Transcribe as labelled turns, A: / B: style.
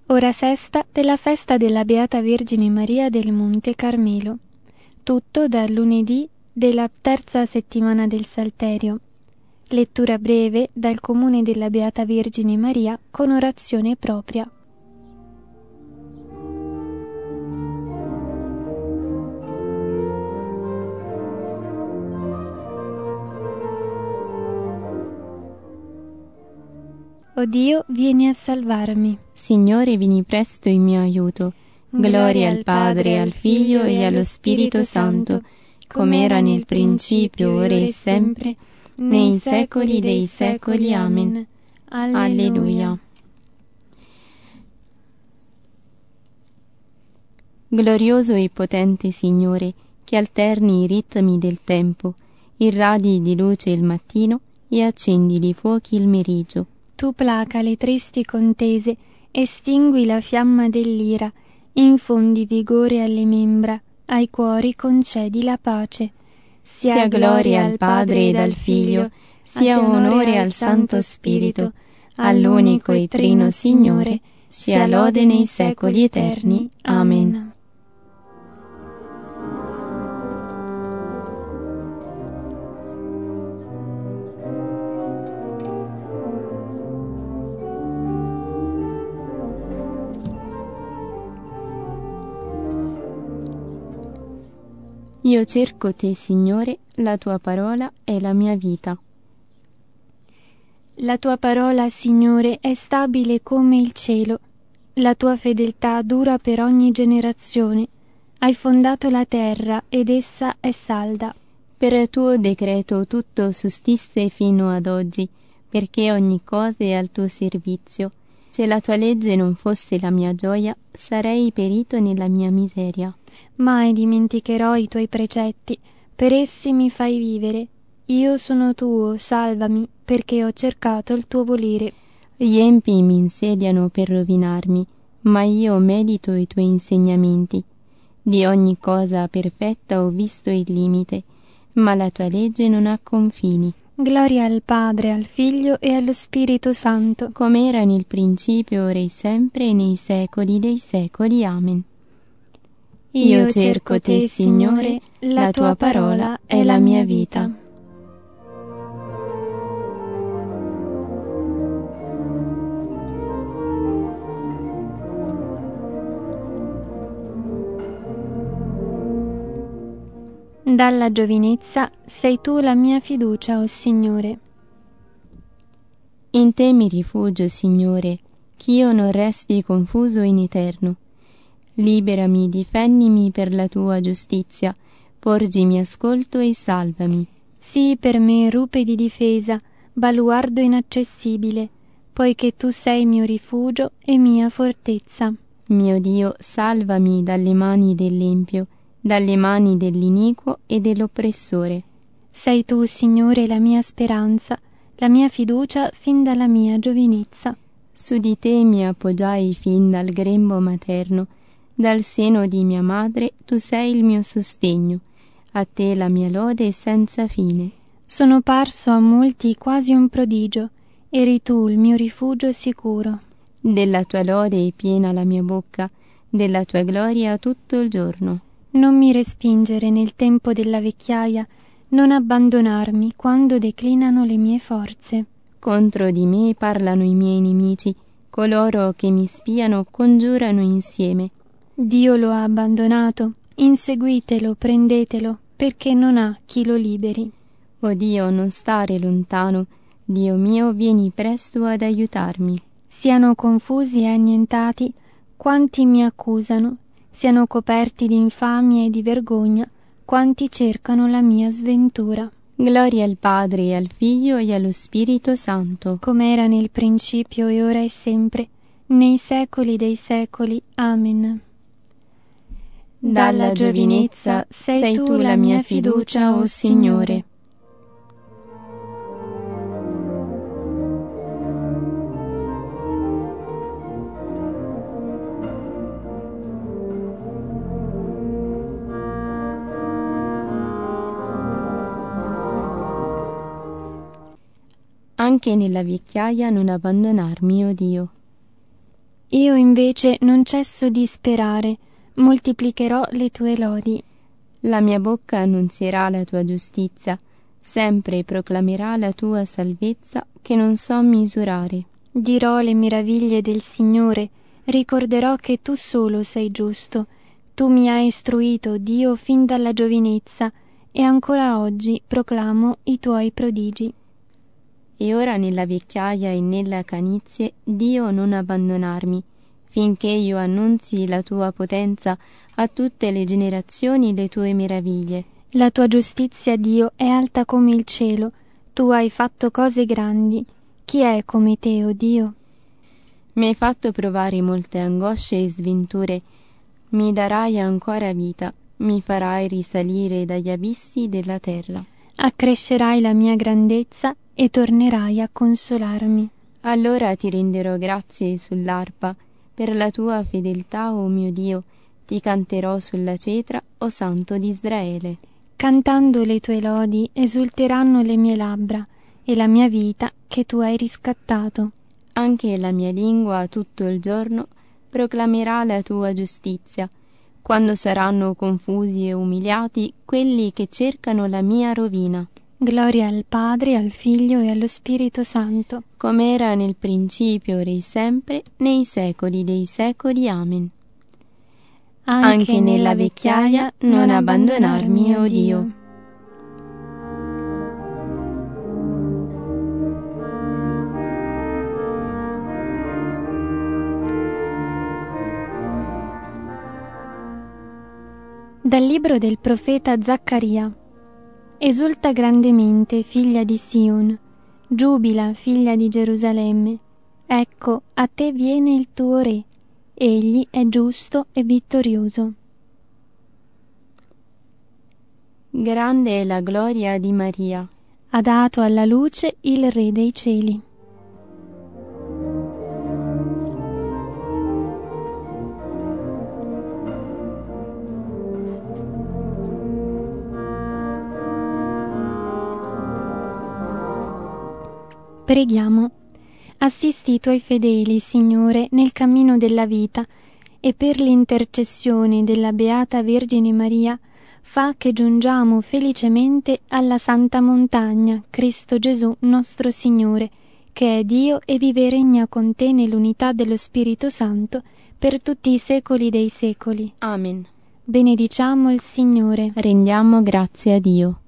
A: Ora sesta della festa della Beata Vergine Maria del Monte Carmelo. Tutto dal lunedì della terza settimana del Salterio. Lettura breve dal Comune della Beata Vergine Maria con orazione propria. O Dio, vieni a salvarmi.
B: Signore, vieni presto in mio aiuto. Gloria al Padre, al Figlio e allo Spirito Santo, come era nel principio, ora e sempre, nei secoli dei secoli. Amen. Alleluia. Glorioso e potente Signore, che alterni i ritmi del tempo, irradi di luce il mattino e accendi di fuochi il meriggio.
A: Tu placa le tristi contese, estingui la fiamma dell'ira, infondi vigore alle membra, ai cuori concedi la pace.
B: Sia gloria al Padre ed al Figlio, sia onore al Santo Spirito, all'unico e trino Signore, sia lode nei secoli eterni. Amen. Io cerco te, Signore, la tua parola è la mia vita.
A: La tua parola, Signore, è stabile come il cielo. La tua fedeltà dura per ogni generazione. Hai fondato la terra ed essa è salda.
B: Per tuo decreto tutto sussiste fino ad oggi, perché ogni cosa è al tuo servizio. Se la tua legge non fosse la mia gioia, sarei perito nella mia miseria.
A: Mai dimenticherò i tuoi precetti, per essi mi fai vivere. Io sono tuo, salvami, perché ho cercato il tuo volere.
B: Gli empi mi insediano per rovinarmi, ma io medito i tuoi insegnamenti. Di ogni cosa perfetta ho visto il limite, ma la tua legge non ha confini.
A: Gloria al Padre, al Figlio e allo Spirito Santo,
B: come era nel principio, ora e sempre, e nei secoli dei secoli. Amen. Io cerco te, Signore, la tua parola è la mia vita.
A: Dalla giovinezza sei tu la mia fiducia, o Signore.
B: In te mi rifugio, Signore, ch'io non resti confuso in eterno. Liberami, difendimi per la tua giustizia, porgimi ascolto e salvami.
A: Sii per me rupe di difesa, baluardo inaccessibile, poiché tu sei mio rifugio e mia fortezza.
B: Mio Dio, salvami dalle mani dell'empio, dalle mani dell'iniquo e dell'oppressore.
A: Sei tu, Signore, la mia speranza, la mia fiducia fin dalla mia giovinezza.
B: Su di te mi appoggiai fin dal grembo materno. Dal seno di mia madre tu sei il mio sostegno, a te la mia lode senza fine.
A: Sono parso a molti quasi un prodigio, eri tu il mio rifugio sicuro.
B: Della tua lode è piena la mia bocca, della tua gloria tutto il giorno.
A: Non mi respingere nel tempo della vecchiaia, non abbandonarmi quando declinano le mie forze.
B: Contro di me parlano i miei nemici, coloro che mi spiano congiurano insieme.
A: Dio lo ha abbandonato, inseguitelo, prendetelo, perché non ha chi lo liberi.
B: O Dio, non stare lontano, Dio mio, vieni presto ad aiutarmi.
A: Siano confusi e annientati quanti mi accusano, siano coperti di infamia e di vergogna quanti cercano la mia sventura.
B: Gloria al Padre, al Figlio e allo Spirito Santo,
A: come era nel principio e ora e sempre, nei secoli dei secoli. Amen.
B: Dalla giovinezza sei tu la mia fiducia, o Signore. Anche nella vecchiaia non abbandonarmi, o Dio.
A: Io in invece non cesso di sperare, moltiplicherò le tue lodi.
B: La mia bocca annunzierà la tua giustizia, sempre proclamerà la tua salvezza che non so misurare.
A: Dirò le meraviglie del Signore, ricorderò che tu solo sei giusto. Tu mi hai istruito, Dio, fin dalla giovinezza, e ancora oggi proclamo i tuoi prodigi.
B: E ora nella vecchiaia e nella canizie, Dio, non abbandonarmi, finché io annunzi la tua potenza a tutte le generazioni, le tue meraviglie.
A: La tua giustizia, Dio, è alta come il cielo. Tu hai fatto cose grandi. Chi è come te, o Dio?
B: Mi hai fatto provare molte angosce e sventure. Mi darai ancora vita. Mi farai risalire dagli abissi della terra.
A: Accrescerai la mia grandezza e tornerai a consolarmi.
B: Allora ti renderò grazie sull'arpa. Per la tua fedeltà, o mio Dio, ti canterò sulla cetra, o Santo di Israele.
A: Cantando le tue lodi esulteranno le mie labbra e la mia vita che tu hai riscattato.
B: Anche la mia lingua tutto il giorno proclamerà la tua giustizia, quando saranno confusi e umiliati quelli che cercano la mia rovina.
A: Gloria al Padre, al Figlio e allo Spirito Santo,
B: come era nel principio, ora e sempre, nei secoli dei secoli. Amen. Anche nella vecchiaia non abbandonarmi, o Dio.
A: Dal libro del profeta Zaccaria. Esulta grandemente, figlia di Sion, giubila, figlia di Gerusalemme. Ecco, a te viene il tuo re, egli è giusto e vittorioso.
B: Grande è la gloria di Maria.
A: Ha dato alla luce il Re dei cieli. Preghiamo. Assisti i tuoi fedeli, Signore, nel cammino della vita, e per l'intercessione della Beata Vergine Maria, fa che giungiamo felicemente alla Santa Montagna, Cristo Gesù nostro Signore, che è Dio e vive e regna con te nell'unità dello Spirito Santo, per tutti i secoli dei secoli.
B: Amen.
A: Benediciamo il Signore.
B: Rendiamo grazie a Dio.